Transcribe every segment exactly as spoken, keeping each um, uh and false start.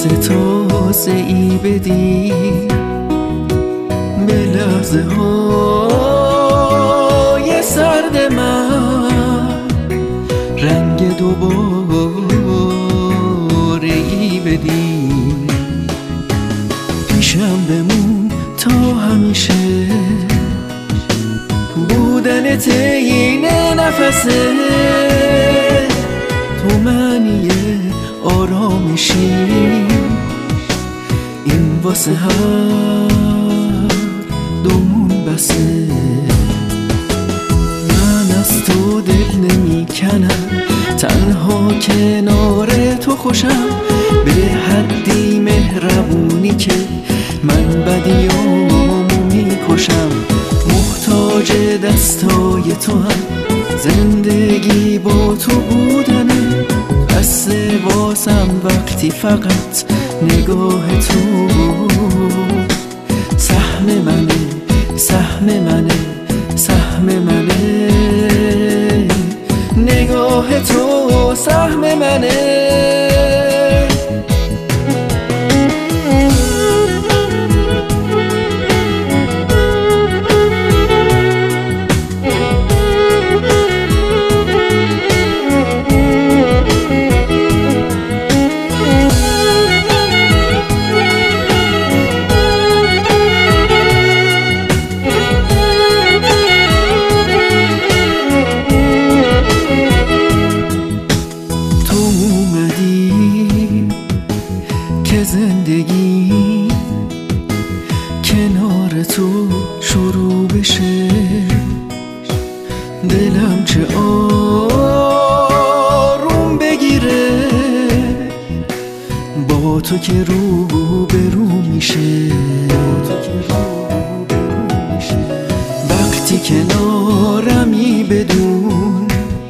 واسه تازه ای بدی به لحظه های سرد من، رنگ دوباره ای بدی. پیشم بمون تا همیشه، بودنت این نفسه، تو معنی آرامشی، این واسه هر دومون بسه. من از تو دل نمی کنم، تنها کنار تو خوشم، به حدی مهربونی که من بدیامو میکشم. محتاج دستای تو هم، زندگی با تو بودنه، بس واسم وقتی فقط نگاه تو. سهم منه، سهم منه، سهم منه، نگاه تو سهم منه. زندگی کنار تو شروع بشه، دلم چه آروم بگیره، با تو که رو به رو میشه. وقتی کنارمی بدون،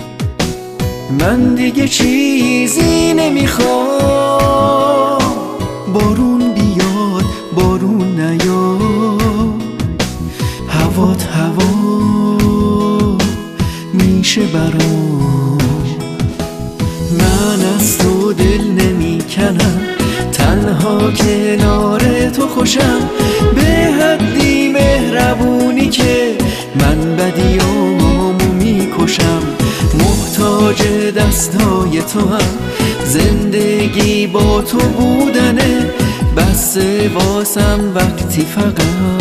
من دیگه چیزی نمیخوام. بارون بیاد بارون نیاد، هوات هوا میشه برام. من از تو دل نمی کنم، تنها کنار تو خوشم، به حدی مهربونی که من بدیامو میکشم. محتاج دستای تو هم، زندگی با تو بودنه، بس واسم وقتی فقط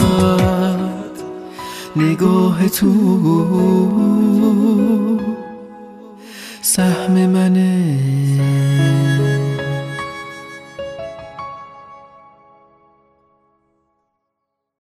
نگاه تو سهم منه.